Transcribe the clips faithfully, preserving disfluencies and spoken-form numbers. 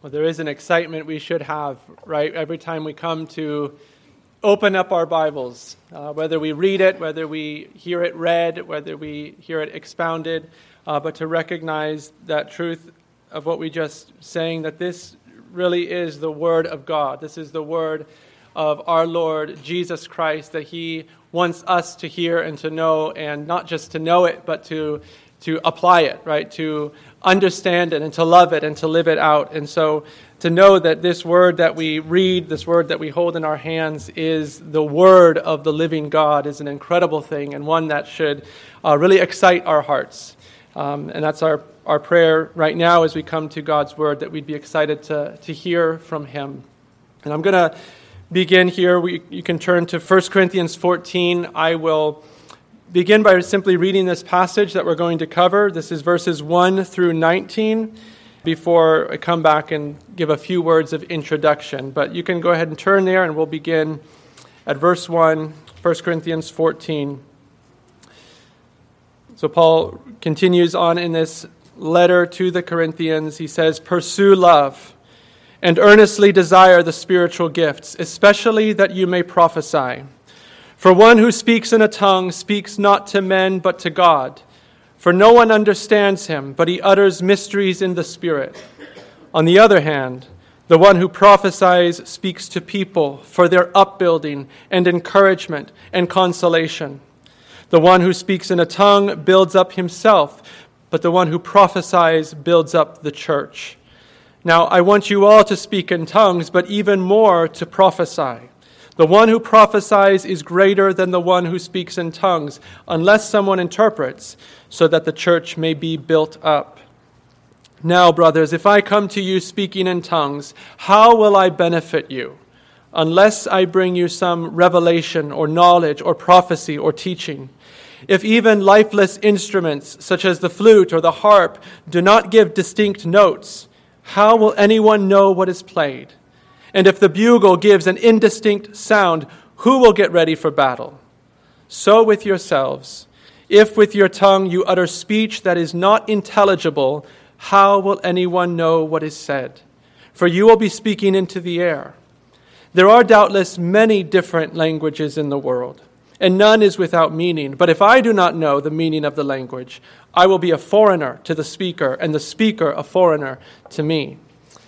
Well, there is an excitement we should have, right? Every time we come to open up our Bibles, uh, whether we read it, whether we hear it read, whether we hear it expounded, uh, but to recognize that truth of what we just saying, that this really is the Word of God. This is the Word of our Lord Jesus Christ, that He wants us to hear and to know, and not just to know it, but to to apply it, right? To understand it and to love it and to live it out. And so to know that this word that we read, this word that we hold in our hands is the word of the living God is an incredible thing, and one that should uh, really excite our hearts. Um, and that's our, our prayer right now as we come to God's word, that we'd be excited to, to hear from Him. And I'm going to begin here. We, you can turn to First Corinthians fourteen. I will begin by simply reading this passage that we're going to cover. This is verses one through nineteen, before I come back and give a few words of introduction. But you can go ahead and turn there, and we'll begin at verse one, First Corinthians fourteen. So Paul continues on in this letter to the Corinthians. He says, "Pursue love and earnestly desire the spiritual gifts, especially that you may prophesy. For one who speaks in a tongue speaks not to men but to God. For no one understands him, but he utters mysteries in the Spirit. On the other hand, the one who prophesies speaks to people for their upbuilding and encouragement and consolation. The one who speaks in a tongue builds up himself, but the one who prophesies builds up the church. Now I want you all to speak in tongues, but even more to prophesy. The one who prophesies is greater than the one who speaks in tongues, unless someone interprets, so that the church may be built up. Now, brothers, if I come to you speaking in tongues, how will I benefit you, unless I bring you some revelation or knowledge or prophecy or teaching? If even lifeless instruments, such as the flute or the harp, do not give distinct notes, how will anyone know what is played? And if the bugle gives an indistinct sound, who will get ready for battle? So with yourselves, if with your tongue you utter speech that is not intelligible, how will anyone know what is said? For you will be speaking into the air. There are doubtless many different languages in the world, and none is without meaning. But if I do not know the meaning of the language, I will be a foreigner to the speaker, and the speaker a foreigner to me.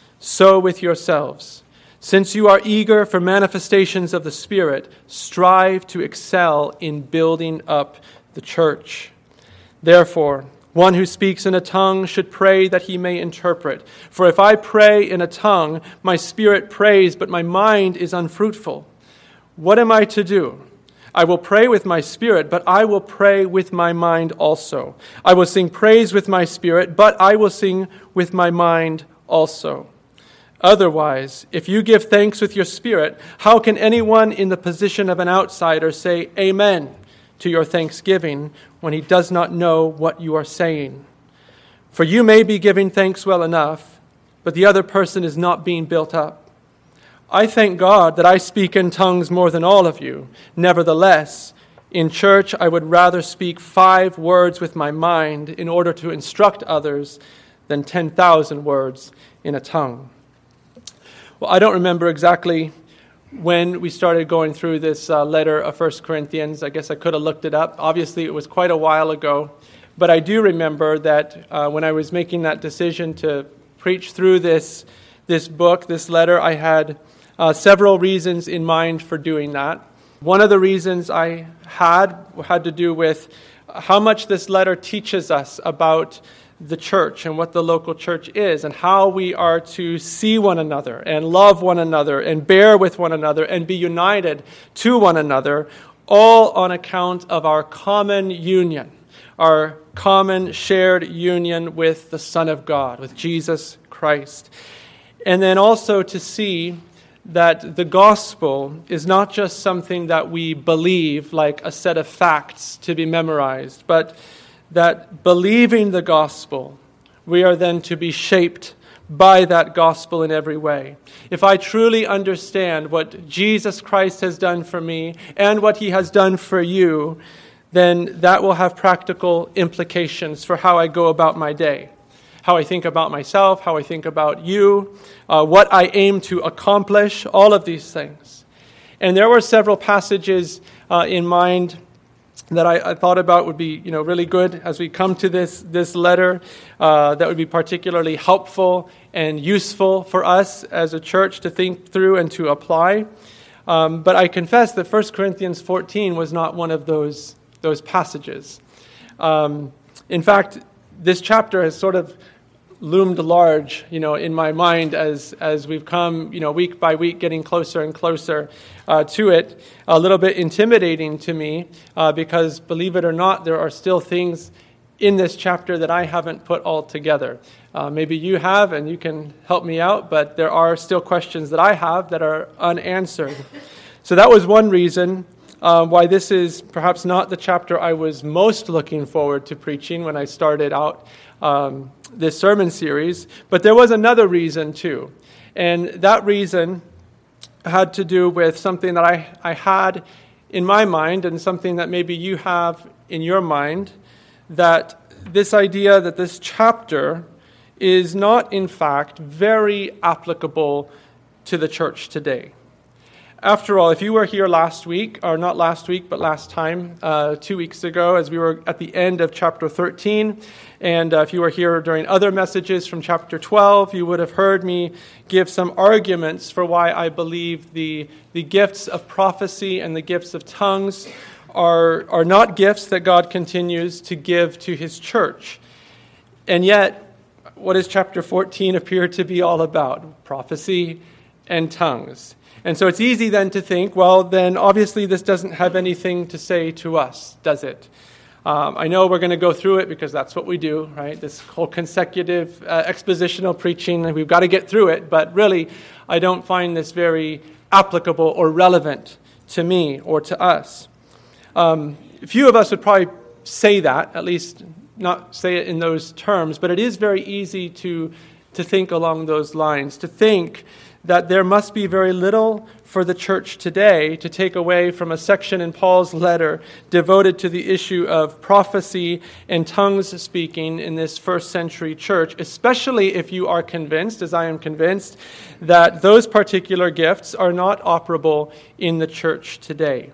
So with yourselves, since you are eager for manifestations of the Spirit, strive to excel in building up the church. Therefore, one who speaks in a tongue should pray that he may interpret. For if I pray in a tongue, my spirit prays, but my mind is unfruitful. What am I to do? I will pray with my spirit, but I will pray with my mind also. I will sing praise with my spirit, but I will sing with my mind also. Otherwise, if you give thanks with your spirit, how can anyone in the position of an outsider say amen to your thanksgiving when he does not know what you are saying? For you may be giving thanks well enough, but the other person is not being built up. I thank God that I speak in tongues more than all of you. Nevertheless, in church I would rather speak five words with my mind in order to instruct others than ten thousand words in a tongue." Well, I don't remember exactly when we started going through this uh, letter of First Corinthians. I guess I could have looked it up. Obviously, it was quite a while ago. But I do remember that uh, when I was making that decision to preach through this this book, this letter, I had uh, several reasons in mind for doing that. One of the reasons I had had to do with how much this letter teaches us about the church and what the local church is, and how we are to see one another and love one another and bear with one another and be united to one another, all on account of our common union, our common shared union with the Son of God, with Jesus Christ. And then also to see that the gospel is not just something that we believe, like a set of facts to be memorized, but that believing the gospel, we are then to be shaped by that gospel in every way. If I truly understand what Jesus Christ has done for me and what He has done for you, then that will have practical implications for how I go about my day, how I think about myself, how I think about you, uh, what I aim to accomplish, all of these things. And there were several passages uh, in mind that I, I thought about would be, you know, really good as we come to this this letter, uh, that would be particularly helpful and useful for us as a church to think through and to apply. Um, but I confess that First Corinthians fourteen was not one of those those passages. Um, in fact, this chapter has sort of loomed large, you know, in my mind as as we've come, you know, week by week, getting closer and closer uh, to it. A little bit intimidating to me uh, because, believe it or not, there are still things in this chapter that I haven't put all together. Uh, maybe you have, and you can help me out, but there are still questions that I have that are unanswered. So that was one reason uh, why this is perhaps not the chapter I was most looking forward to preaching when I started out um, this sermon series. But there was another reason too, and that reason had to do with something that I, I had in my mind and something that maybe you have in your mind, that this idea that this chapter is not, in fact, very applicable to the church today. After all, if you were here last week, or not last week, but last time, uh, two weeks ago, as we were at the end of chapter thirteen, and uh, if you were here during other messages from chapter twelve, you would have heard me give some arguments for why I believe the, the gifts of prophecy and the gifts of tongues are, are not gifts that God continues to give to his church. And yet, what does chapter fourteen appear to be all about? Prophecy and tongues. And so it's easy then to think, well, then obviously this doesn't have anything to say to us, does it? Um, I know we're going to go through it because that's what we do, right? This whole consecutive uh, expositional preaching, we've got to get through it. But really, I don't find this very applicable or relevant to me or to us. Um, a few of us would probably say that, at least not say it in those terms, but it is very easy to, to think along those lines, to think that there must be very little for the church today to take away from a section in Paul's letter devoted to the issue of prophecy and tongues speaking in this first century church, especially if you are convinced, as I am convinced, that those particular gifts are not operable in the church today.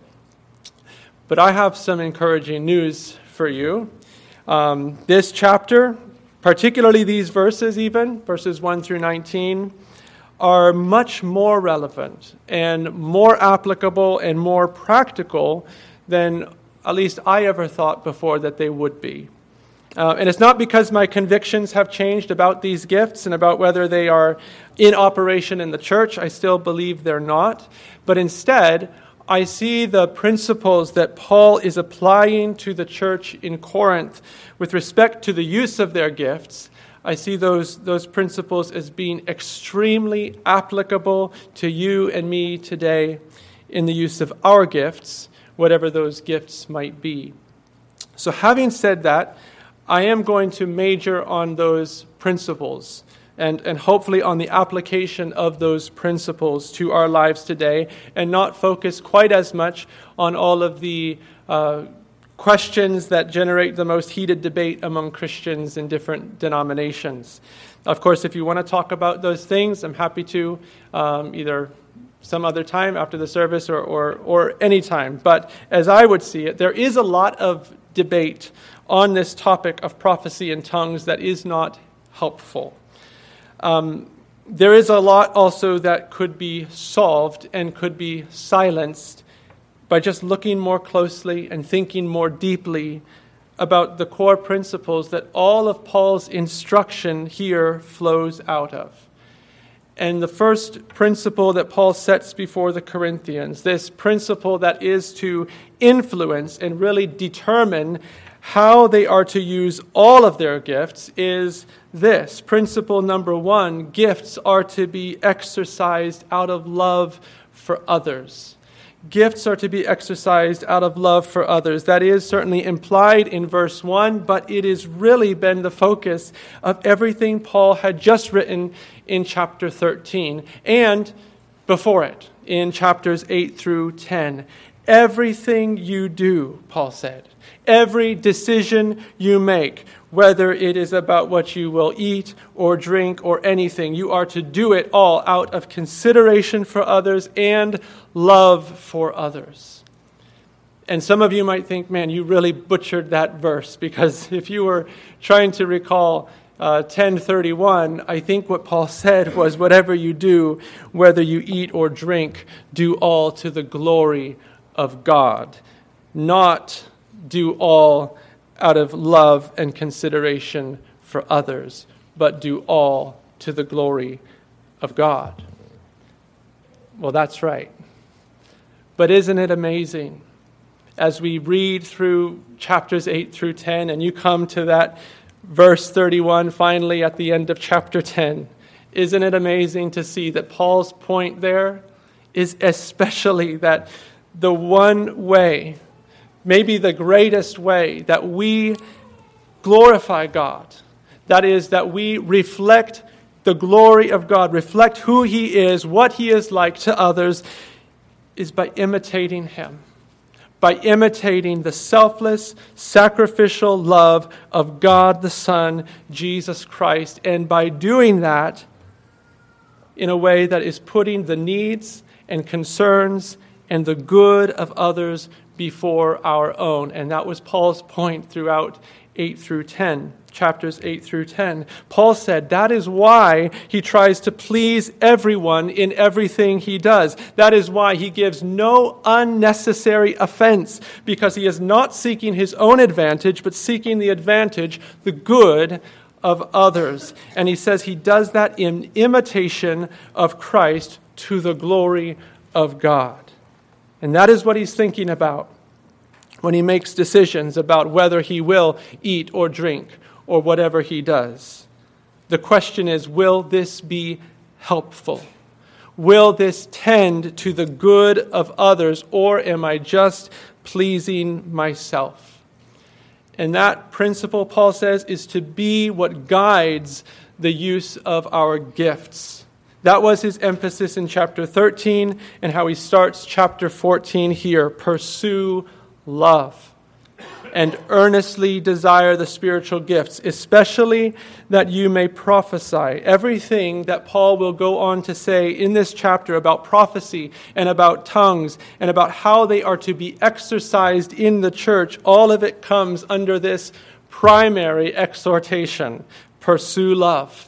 But I have some encouraging news for you. Um, this chapter, particularly these verses even, verses one through nineteen, are much more relevant and more applicable and more practical than at least I ever thought before that they would be. Uh, and it's not because my convictions have changed about these gifts and about whether they are in operation in the church. I still believe they're not. But instead, I see the principles that Paul is applying to the church in Corinth with respect to the use of their gifts. I see those, those principles as being extremely applicable to you and me today in the use of our gifts, whatever those gifts might be. So having said that, I am going to major on those principles and, and hopefully on the application of those principles to our lives today, and not focus quite as much on all of the uh, questions that generate the most heated debate among Christians in different denominations. Of course, if you want to talk about those things, I'm happy to, um, either some other time after the service or, or, or any time. But as I would see it, there is a lot of debate on this topic of prophecy and tongues that is not helpful. Um, there is a lot also that could be solved and could be silenced by just looking more closely and thinking more deeply about the core principles that all of Paul's instruction here flows out of. And the first principle that Paul sets before the Corinthians, this principle that is to influence and really determine how they are to use all of their gifts, is this. Principle number one: gifts are to be exercised out of love for others. Gifts are to be exercised out of love for others. That is certainly implied in verse one, but it has really been the focus of everything Paul had just written in chapter thirteen and before it, in chapters eight through ten. Everything you do, Paul said, every decision you make, whether it is about what you will eat or drink or anything. You are to do it all out of consideration for others and love for others. And some of you might think, man, you really butchered that verse, because if you were trying to recall uh, ten thirty-one, I think what Paul said was, whatever you do, whether you eat or drink, do all to the glory of God, not do all out of love and consideration for others, but do all to the glory of God. Well, that's right. But isn't it amazing? As we read through chapters eight through ten, and you come to that verse thirty-one, finally at the end of chapter ten, isn't it amazing to see that Paul's point there is especially that the one way, maybe the greatest way, that we glorify God, that is, that we reflect the glory of God, reflect who He is, what He is like to others, is by imitating Him. By imitating the selfless, sacrificial love of God the Son, Jesus Christ, and by doing that in a way that is putting the needs and concerns and the good of others before our own. And that was Paul's point throughout eight through ten, chapters eight through ten. Paul said that is why he tries to please everyone in everything he does. That is why he gives no unnecessary offense, because he is not seeking his own advantage, but seeking the advantage, the good of others. And he says he does that in imitation of Christ to the glory of God. And that is what he's thinking about when he makes decisions about whether he will eat or drink or whatever he does. The question is, will this be helpful? Will this tend to the good of others, or am I just pleasing myself? And that principle, Paul says, is to be what guides the use of our gifts. That was his emphasis in chapter thirteen, and how he starts chapter fourteen here. Pursue love and earnestly desire the spiritual gifts, especially that you may prophesy. Everything that Paul will go on to say in this chapter about prophecy and about tongues and about how they are to be exercised in the church, all of it comes under this primary exhortation: pursue love.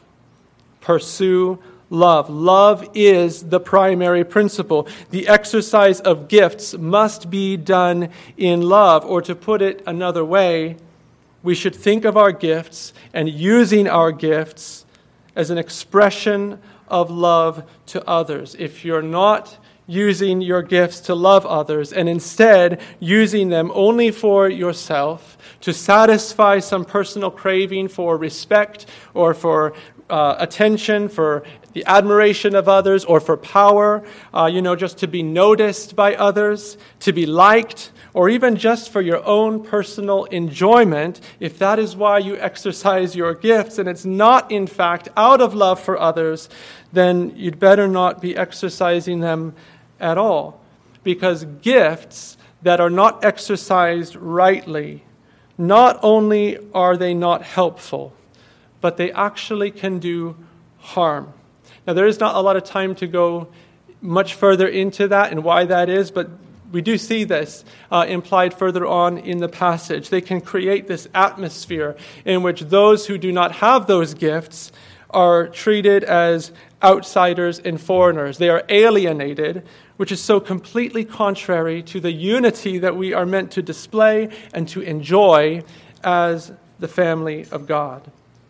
Pursue love. Love is the primary principle. The exercise of gifts must be done in love. Or to put it another way, we should think of our gifts and using our gifts as an expression of love to others. If you're not using your gifts to love others, and instead using them only for yourself, to satisfy some personal craving for respect or for uh, attention, for the admiration of others, or for power, uh, you know, just to be noticed by others, to be liked, or even just for your own personal enjoyment, if that is why you exercise your gifts, and it's not, in fact, out of love for others, then you'd better not be exercising them at all. Because gifts that are not exercised rightly, not only are they not helpful, but they actually can do harm. Now, there is not a lot of time to go much further into that and why that is, but we do see this uh, implied further on in the passage. They can create this atmosphere in which those who do not have those gifts are treated as outsiders and foreigners. They are alienated, which is so completely contrary to the unity that we are meant to display and to enjoy as the family of God.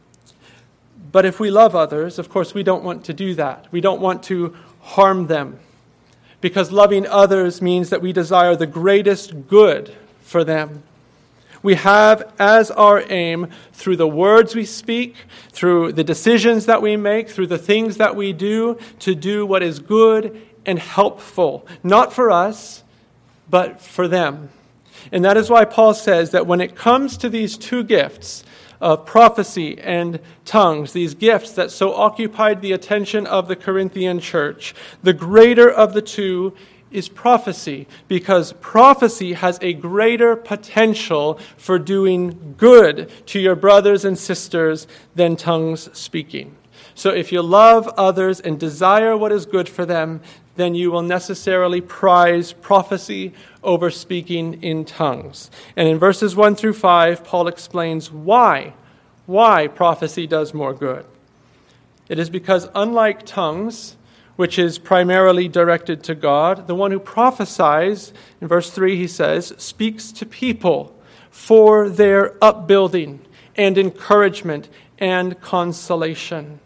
But if we love others, of course, we don't want to do that. We don't want to harm them, because loving others means that we desire the greatest good for them. We have as our aim, through the words we speak, through the decisions that we make, through the things that we do, to do what is good and helpful, not for us, but for them. And that is why Paul says that when it comes to these two gifts, of prophecy and tongues, these gifts that so occupied the attention of the Corinthian church, the greater of the two is prophecy, because prophecy has a greater potential for doing good to your brothers and sisters than tongues speaking. So if you love others and desire what is good for them, then you will necessarily prize prophecy over speaking in tongues. And in verses one through five, Paul explains why, why prophecy does more good. It is because unlike tongues, which is primarily directed to God, the one who prophesies, in verse three he says, speaks to people for their upbuilding and encouragement and consolation.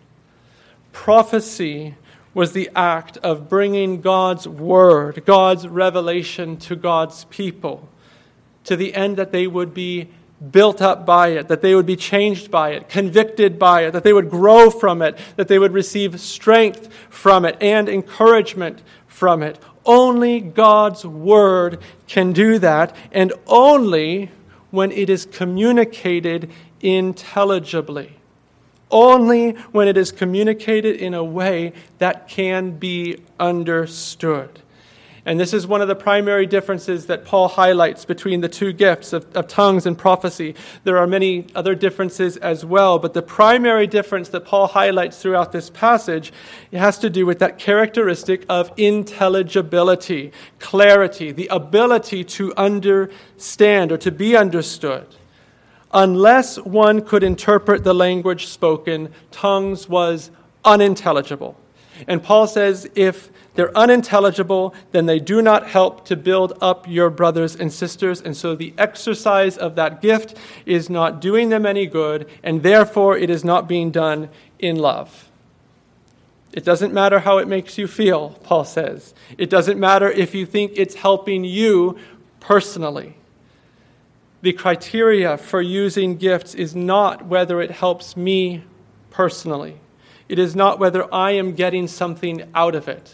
Prophecy was the act of bringing God's word, God's revelation to God's people, to the end that they would be built up by it, that they would be changed by it, convicted by it, that they would grow from it, that they would receive strength from it and encouragement from it. Only God's word can do that, and only when it is communicated intelligibly. Only when it is communicated in a way that can be understood. And this is one of the primary differences that Paul highlights between the two gifts of, of tongues and prophecy. There are many other differences as well, but the primary difference that Paul highlights throughout this passage, it has to do with that characteristic of intelligibility, clarity, the ability to understand or to be understood. Unless one could interpret the language spoken, tongues was unintelligible. And Paul says if they're unintelligible, then they do not help to build up your brothers and sisters. And so the exercise of that gift is not doing them any good, and therefore it is not being done in love. It doesn't matter how it makes you feel, Paul says. It doesn't matter if you think it's helping you personally. The criteria for using gifts is not whether it helps me personally. It is not whether I am getting something out of it.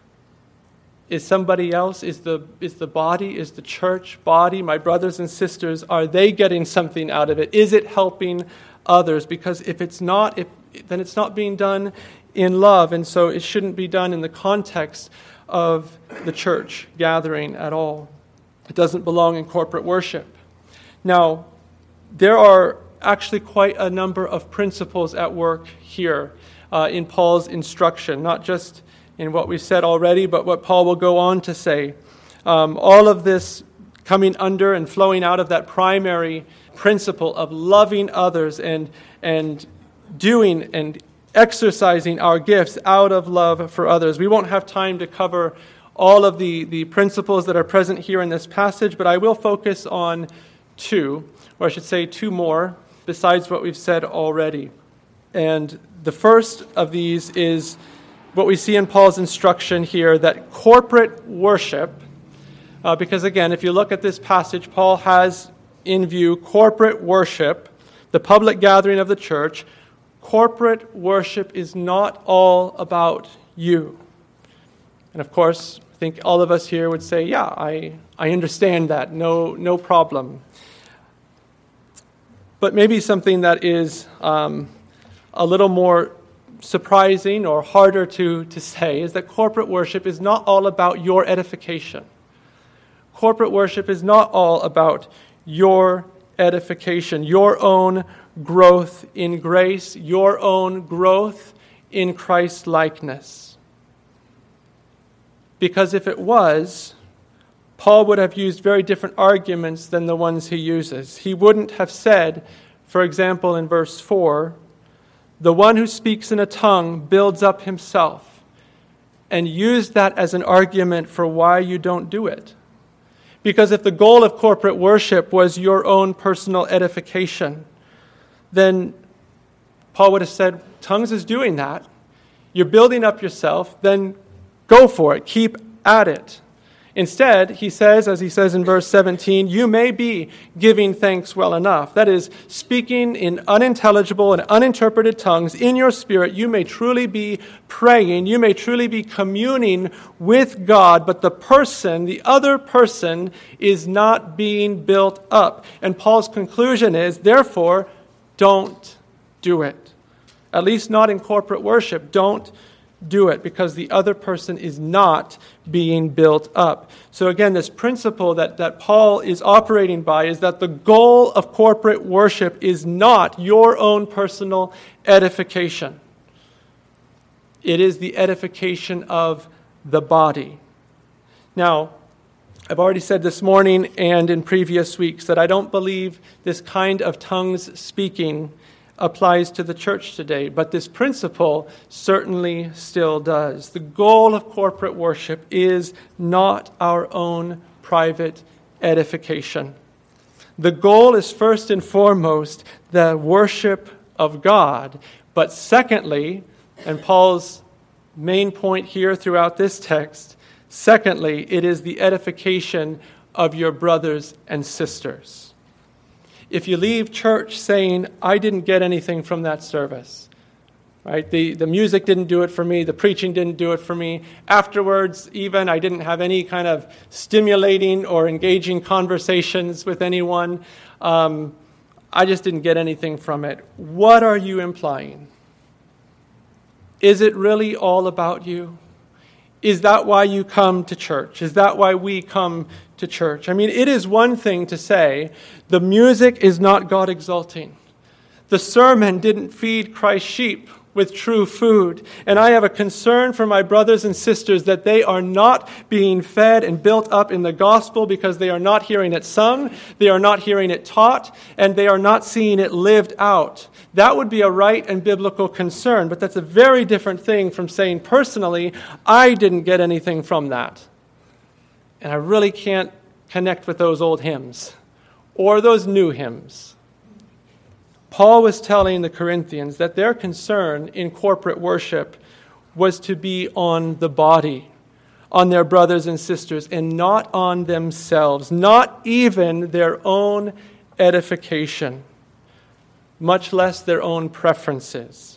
Is somebody else, is the is the body, is the church body, my brothers and sisters, are they getting something out of it? Is it helping others? Because if it's not, if, then it's not being done in love, and so it shouldn't be done in the context of the church gathering at all. It doesn't belong in corporate worship. Now, there are actually quite a number of principles at work here uh, in Paul's instruction, not just in what we've said already, but what Paul will go on to say. Um, all of this coming under and flowing out of that primary principle of loving others and, and doing and exercising our gifts out of love for others. We won't have time to cover all of the, the principles that are present here in this passage, but I will focus on two, or I should say two more, besides what we've said already. And the first of these is what we see in Paul's instruction here, that corporate worship, uh, because again, if you look at this passage, Paul has in view corporate worship, the public gathering of the church. Corporate worship is not all about you. And of course, I think all of us here would say, yeah, I, I understand that, no, no problem. But maybe something that is um, a little more surprising or harder to, to say is that corporate worship is not all about your edification. Corporate worship is not all about your edification, your own growth in grace, your own growth in Christ-likeness. Because if it was, Paul would have used very different arguments than the ones he uses. He wouldn't have said, for example, in verse four, the one who speaks in a tongue builds up himself, and use that as an argument for why you don't do it. Because if the goal of corporate worship was your own personal edification, then Paul would have said, tongues is doing that. You're building up yourself, then go for it. Keep at it. Instead, he says, as he says in verse seventeen, you may be giving thanks well enough. That is, speaking in unintelligible and uninterpreted tongues in your spirit, you may truly be praying, you may truly be communing with God, but the person, the other person, is not being built up. And Paul's conclusion is, therefore, don't do it. At least not in corporate worship. Don't do it because the other person is not being built up. So again, this principle that, that Paul is operating by is that the goal of corporate worship is not your own personal edification. It is the edification of the body. Now, I've already said this morning and in previous weeks that I don't believe this kind of tongues speaking applies to the church today, but this principle certainly still does. The goal of corporate worship is not our own private edification. The goal is first and foremost the worship of God, but secondly, and Paul's main point here throughout this text, secondly, it is the edification of your brothers and sisters. If you leave church saying, I didn't get anything from that service, right? The, the music didn't do it for me, the preaching didn't do it for me. Afterwards, even, I didn't have any kind of stimulating or engaging conversations with anyone. Um, I just didn't get anything from it. What are you implying? Is it really all about you? Is that why you come to church? Is that why we come to church? I mean, it is one thing to say the music is not God exalting. The sermon didn't feed Christ's sheep with true food. And I have a concern for my brothers and sisters that they are not being fed and built up in the gospel because they are not hearing it sung, they are not hearing it taught, and they are not seeing it lived out. That would be a right and biblical concern, but that's a very different thing from saying personally, I didn't get anything from that. And I really can't connect with those old hymns or those new hymns. Paul was telling the Corinthians that their concern in corporate worship was to be on the body, on their brothers and sisters, and not on themselves, not even their own edification, much less their own preferences.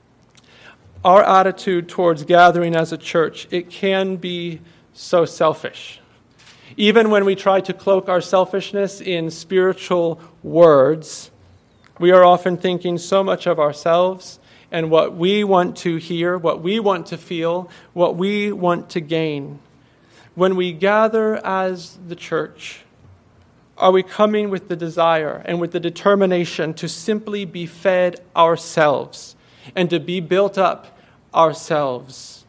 Our attitude towards gathering as a church, it can be so selfish. Even when we try to cloak our selfishness in spiritual words, we are often thinking so much of ourselves and what we want to hear, what we want to feel, what we want to gain. When we gather as the church, are we coming with the desire and with the determination to simply be fed ourselves and to be built up ourselves?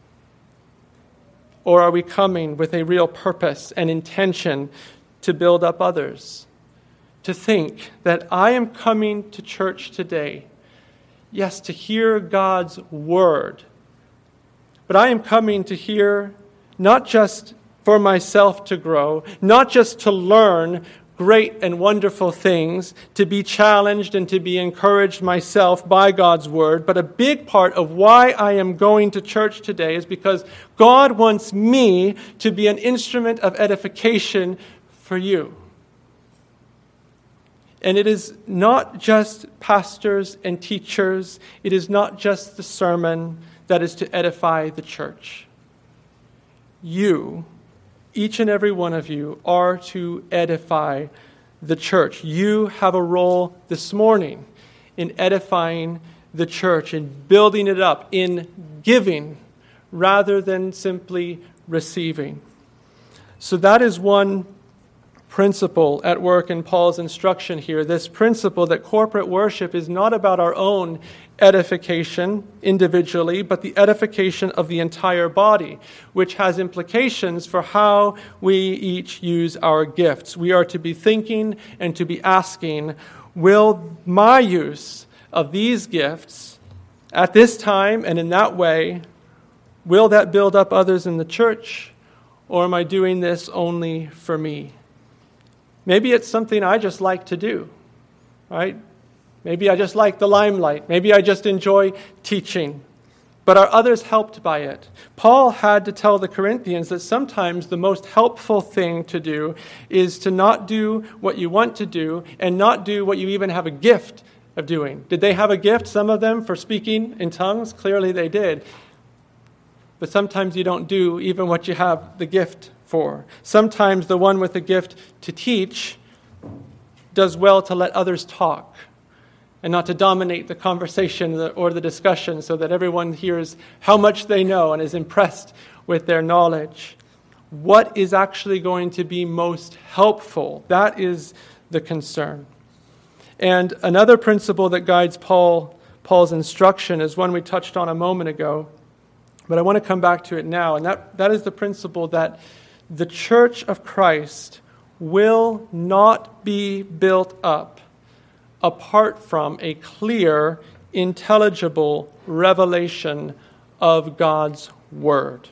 Or are we coming with a real purpose and intention to build up others? To think that I am coming to church today, yes, to hear God's word, but I am coming to hear not just for myself to grow, not just to learn great and wonderful things, to be challenged and to be encouraged myself by God's word, but a big part of why I am going to church today is because God wants me to be an instrument of edification for you. And it is not just pastors and teachers, it is not just the sermon that is to edify the church. You, each and every one of you, are to edify the church. You have a role this morning in edifying the church, in building it up, in giving rather than simply receiving. So that is one principle at work in Paul's instruction here, this principle that corporate worship is not about our own edification individually, but the edification of the entire body, which has implications for how we each use our gifts. We are to be thinking and to be asking, will my use of these gifts at this time and in that way, will that build up others in the church, or am I doing this only for me? Maybe it's something I just like to do, right? Maybe I just like the limelight. Maybe I just enjoy teaching. But are others helped by it? Paul had to tell the Corinthians that sometimes the most helpful thing to do is to not do what you want to do and not do what you even have a gift of doing. Did they have a gift, some of them, for speaking in tongues? Clearly they did. But sometimes you don't do even what you have the gift for. Sometimes the one with the gift to teach does well to let others talk, and not to dominate the conversation or the discussion so that everyone hears how much they know and is impressed with their knowledge. What is actually going to be most helpful? That is the concern. And another principle that guides Paul, Paul's instruction is one we touched on a moment ago, but I want to come back to it now, and that, that is the principle that the church of Christ will not be built up apart from a clear, intelligible revelation of God's Word.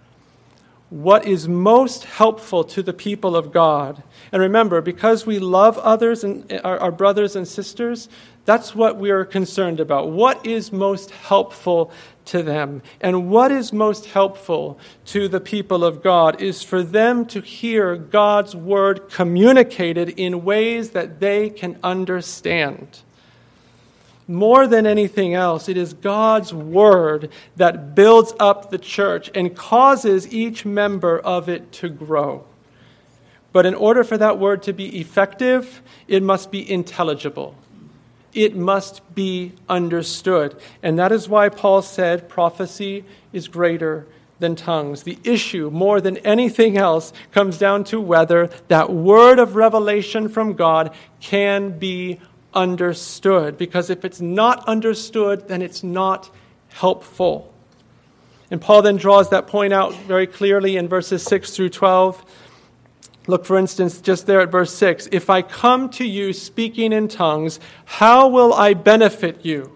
What is most helpful to the people of God, and remember, because we love others and our, our brothers and sisters, that's what we are concerned about. What is most helpful to them? And what is most helpful to the people of God is for them to hear God's Word communicated in ways that they can understand. More than anything else, it is God's Word that builds up the church and causes each member of it to grow. But in order for that Word to be effective, it must be intelligible. It must be understood. And that is why Paul said prophecy is greater than tongues. The issue, more than anything else, comes down to whether that word of revelation from God can be understood. Because if it's not understood, then it's not helpful. And Paul then draws that point out very clearly in verses six through twelve. Look, for instance, just there at verse six. If I come to you speaking in tongues, how will I benefit you?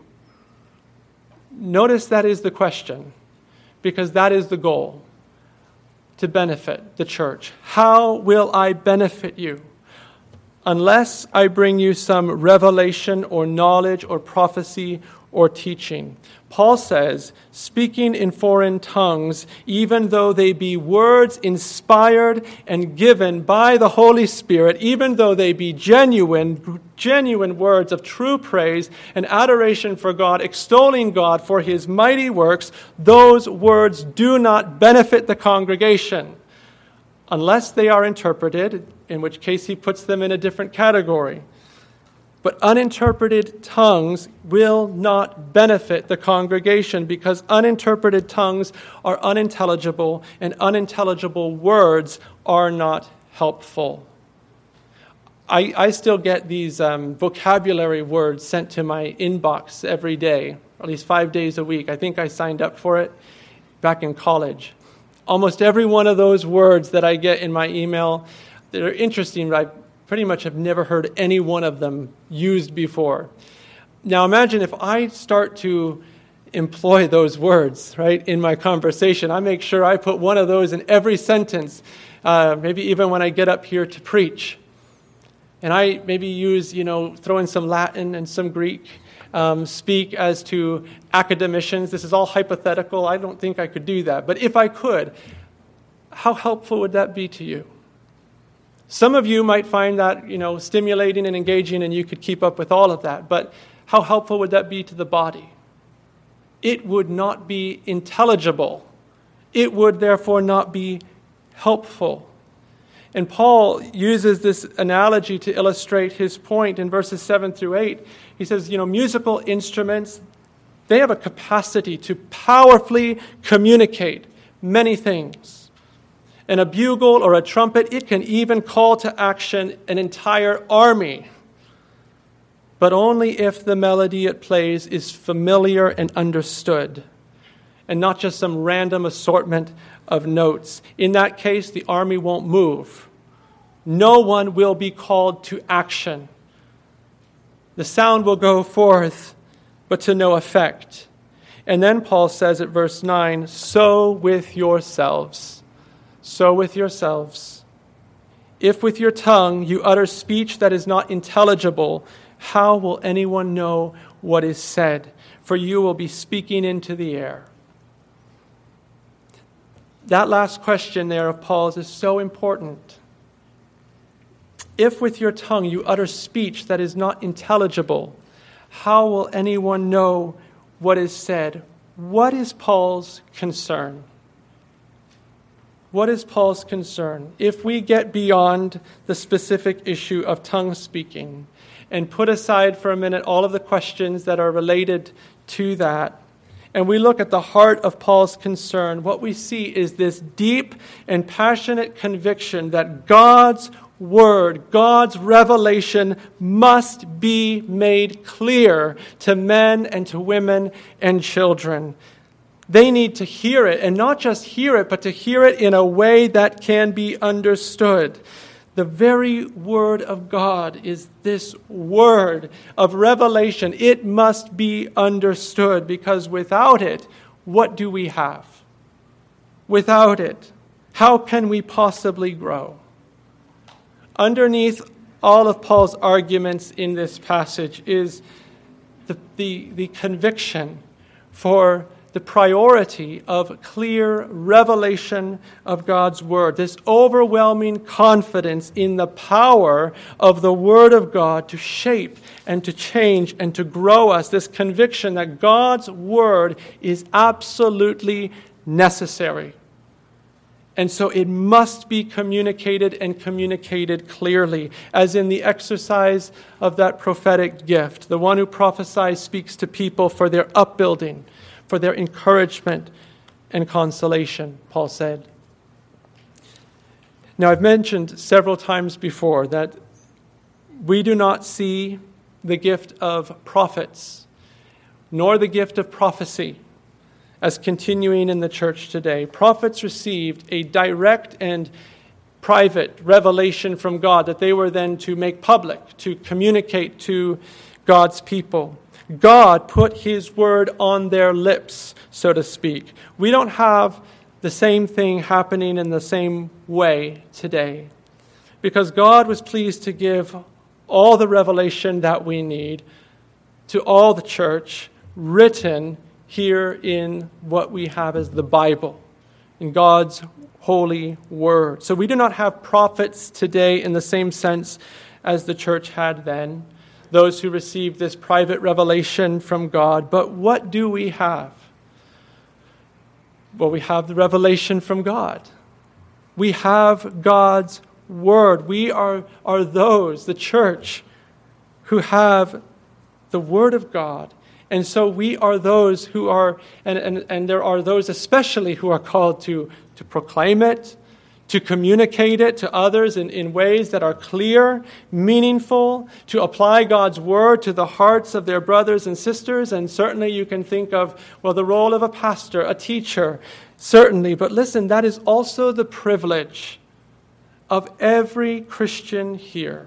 Notice that is the question, because that is the goal, to benefit the church. How will I benefit you? Unless I bring you some revelation or knowledge or prophecy or teaching. Paul says, speaking in foreign tongues, even though they be words inspired and given by the Holy Spirit, even though they be genuine, genuine words of true praise and adoration for God, extolling God for his mighty works, those words do not benefit the congregation unless they are interpreted, in which case he puts them in a different category. But uninterpreted tongues will not benefit the congregation because uninterpreted tongues are unintelligible and unintelligible words are not helpful. I, I still get these um, vocabulary words sent to my inbox every day, at least five days a week. I think I signed up for it back in college. Almost every one of those words that I get in my email, they're interesting, but I pretty much have never heard any one of them used before. Now imagine if I start to employ those words, right, in my conversation. I make sure I put one of those in every sentence, uh, maybe even when I get up here to preach. And I maybe use, you know, throw in some Latin and some Greek, um, speak as to academicians. This is all hypothetical. I don't think I could do that. But if I could, how helpful would that be to you? Some of you might find that, you know, stimulating and engaging, and you could keep up with all of that. But how helpful would that be to the body? It would not be intelligible. It would therefore not be helpful. And Paul uses this analogy to illustrate his point in verses seven through eight. He says, you know, musical instruments, they have a capacity to powerfully communicate many things. And a bugle or a trumpet, it can even call to action an entire army. But only if the melody it plays is familiar and understood, and not just some random assortment of notes. In that case, the army won't move. No one will be called to action. The sound will go forth, but to no effect. And then Paul says at verse nine, so with yourselves. So with yourselves. If with your tongue you utter speech that is not intelligible, how will anyone know what is said? For you will be speaking into the air. That last question there of Paul's is so important. If with your tongue you utter speech that is not intelligible, how will anyone know what is said? What is Paul's concern? What is Paul's concern? If we get beyond the specific issue of tongue speaking and put aside for a minute all of the questions that are related to that, and we look at the heart of Paul's concern, what we see is this deep and passionate conviction that God's word, God's revelation must be made clear to men and to women and children. They need to hear it, and not just hear it, but to hear it in a way that can be understood. The very word of God is this word of revelation. It must be understood, because without it, what do we have? Without it, how can we possibly grow? Underneath all of Paul's arguments in this passage is the, the, the conviction for the priority of clear revelation of God's word, this overwhelming confidence in the power of the word of God to shape and to change and to grow us, this conviction that God's word is absolutely necessary. And so it must be communicated and communicated clearly, as in the exercise of that prophetic gift. The one who prophesies speaks to people for their upbuilding, for their encouragement and consolation, Paul said. Now, I've mentioned several times before that we do not see the gift of prophets, nor the gift of prophecy, as continuing in the church today. Prophets received a direct and private revelation from God that they were then to make public, to communicate to God's people. God put his word on their lips, so to speak. We don't have the same thing happening in the same way today, because God was pleased to give all the revelation that we need to all the church, written here in what we have as the Bible, in God's holy word. So we do not have prophets today in the same sense as the church had then, those who received this private revelation from God. But what do we have? Well, we have the revelation from God. We have God's word. We are, are those, the church, who have the word of God. And so we are those who are, and, and, and there are those especially who are called to, to proclaim it, to communicate it to others in, in ways that are clear, meaningful, to apply God's word to the hearts of their brothers and sisters. And certainly you can think of, well, the role of a pastor, a teacher, certainly. But listen, that is also the privilege of every Christian here.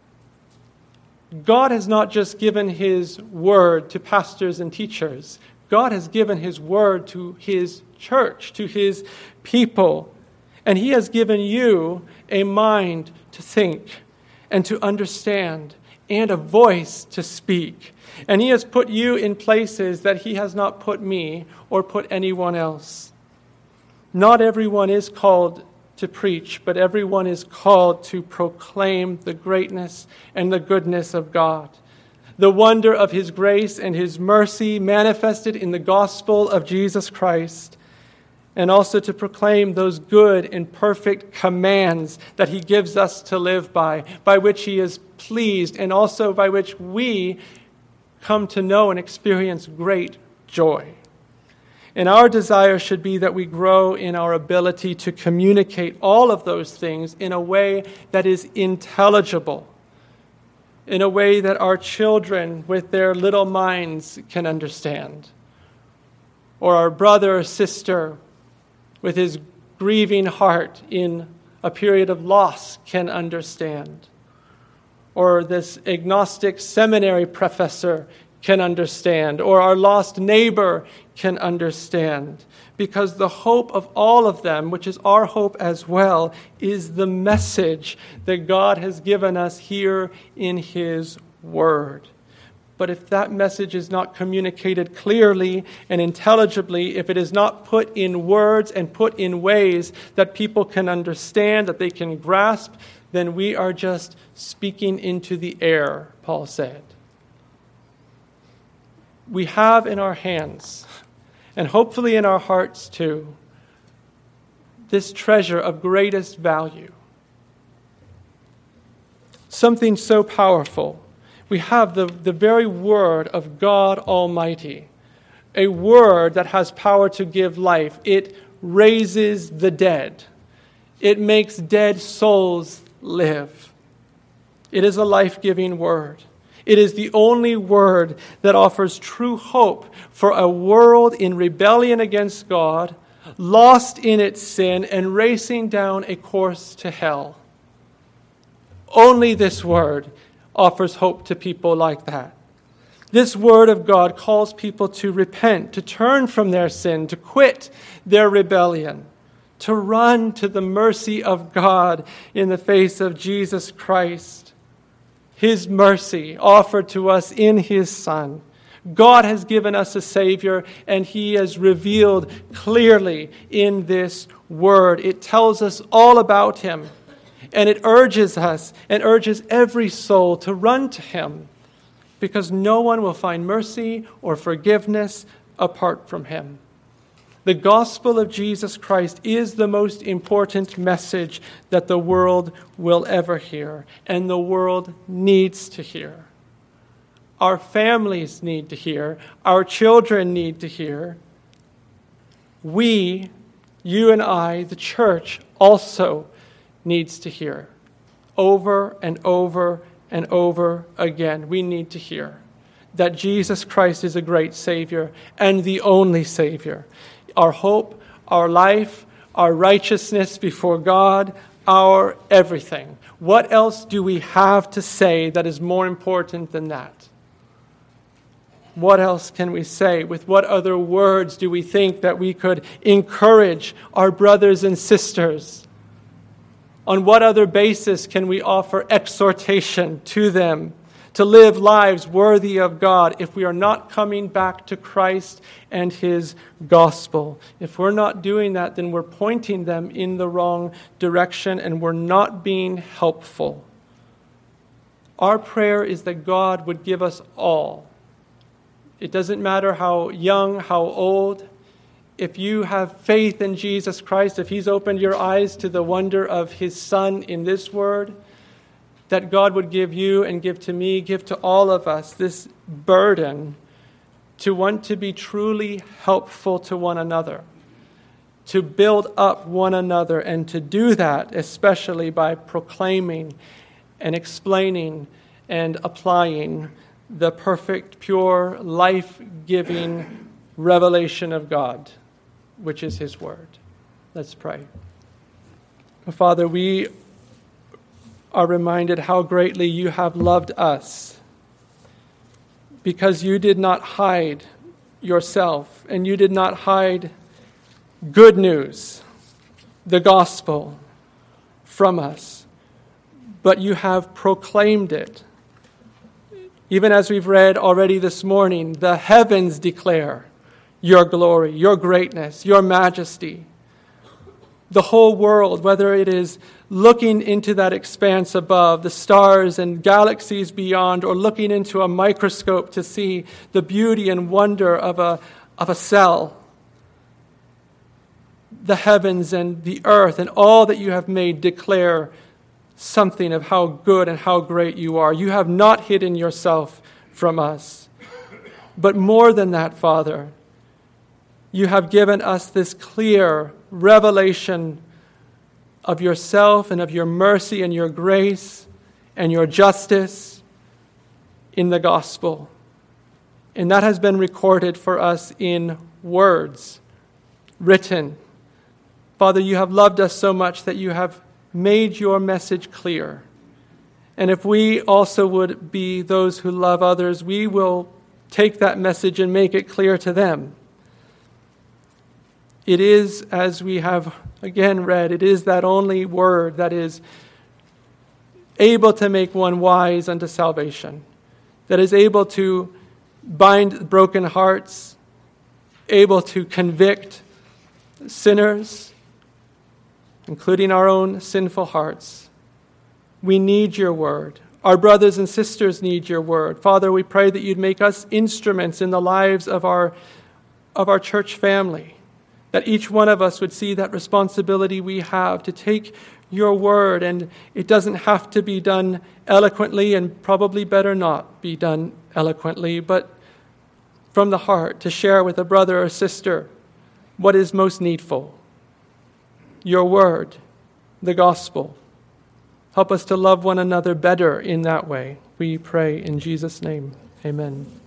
God has not just given his word to pastors and teachers. God has given his word to his church, to his people. And he has given you a mind to think and to understand and a voice to speak. And he has put you in places that he has not put me or put anyone else. Not everyone is called to preach, but everyone is called to proclaim the greatness and the goodness of God, the wonder of his grace and his mercy manifested in the gospel of Jesus Christ, and also to proclaim those good and perfect commands that he gives us to live by, by which he is pleased, and also by which we come to know and experience great joy. And our desire should be that we grow in our ability to communicate all of those things in a way that is intelligible, in a way that our children with their little minds can understand, or our brother or sister with his grieving heart in a period of loss can understand, or this agnostic seminary professor can understand, or our lost neighbor can understand. Because the hope of all of them, which is our hope as well, is the message that God has given us here in his word. But if that message is not communicated clearly and intelligibly, if it is not put in words and put in ways that people can understand, that they can grasp, then we are just speaking into the air, Paul said. We have in our hands, and hopefully in our hearts too, this treasure of greatest value. Something so powerful, We have the, the very word of God Almighty, a word that has power to give life. It raises the dead. It makes dead souls live. It is a life-giving word. It is the only word that offers true hope for a world in rebellion against God, lost in its sin, and racing down a course to hell. Only this word offers hope to people like that. This word of God calls people to repent, to turn from their sin, to quit their rebellion, to run to the mercy of God in the face of Jesus Christ. His mercy offered to us in His Son. God has given us a Savior, and He has revealed clearly in this word. It tells us all about Him, and it urges us and urges every soul to run to Him, because no one will find mercy or forgiveness apart from Him. The gospel of Jesus Christ is the most important message that the world will ever hear, and the world needs to hear. Our families need to hear. Our children need to hear. We, you and I, the church, also needs to hear. Over and over and over again, we need to hear that Jesus Christ is a great Savior and the only Savior. Our hope, our life, our righteousness before God, our everything. What else do we have to say that is more important than that? What else can we say? With what other words do we think that we could encourage our brothers and sisters? On what other basis can we offer exhortation to them to live lives worthy of God if we are not coming back to Christ and His gospel? If we're not doing that, then we're pointing them in the wrong direction and we're not being helpful. Our prayer is that God would give us all. It doesn't matter how young, how old. If you have faith in Jesus Christ, if He's opened your eyes to the wonder of His Son in this word, that God would give you and give to me, give to all of us this burden to want to be truly helpful to one another, to build up one another, and to do that especially by proclaiming and explaining and applying the perfect, pure, life-giving revelation of God, which is His Word. Let's pray. Father, we are reminded how greatly You have loved us, because You did not hide Yourself, and You did not hide good news, the gospel, from us, but You have proclaimed it. Even as we've read already this morning, the heavens declare Your glory, Your greatness, Your majesty. The whole world, whether it is looking into that expanse above, the stars and galaxies beyond, or looking into a microscope to see the beauty and wonder of a, of a cell, the heavens and the earth and all that You have made declare something of how good and how great You are. You have not hidden Yourself from us. But more than that, Father, You have given us this clear revelation of Yourself and of Your mercy and Your grace and Your justice in the gospel. And that has been recorded for us in words, written. Father, You have loved us so much that You have made Your message clear. And if we also would be those who love others, we will take that message and make it clear to them. It is, as we have again read, it is that only word that is able to make one wise unto salvation, that is able to bind broken hearts, able to convict sinners, including our own sinful hearts. We need Your word. Our brothers and sisters need Your word. Father, we pray that You'd make us instruments in the lives of our, of our church family, that each one of us would see that responsibility we have to take your word, and it doesn't have to be done eloquently, and probably better not be done eloquently, but from the heart, to share with a brother or sister what is most needful. Your word, the gospel. Help us to love one another better in that way. We pray in Jesus' name. Amen.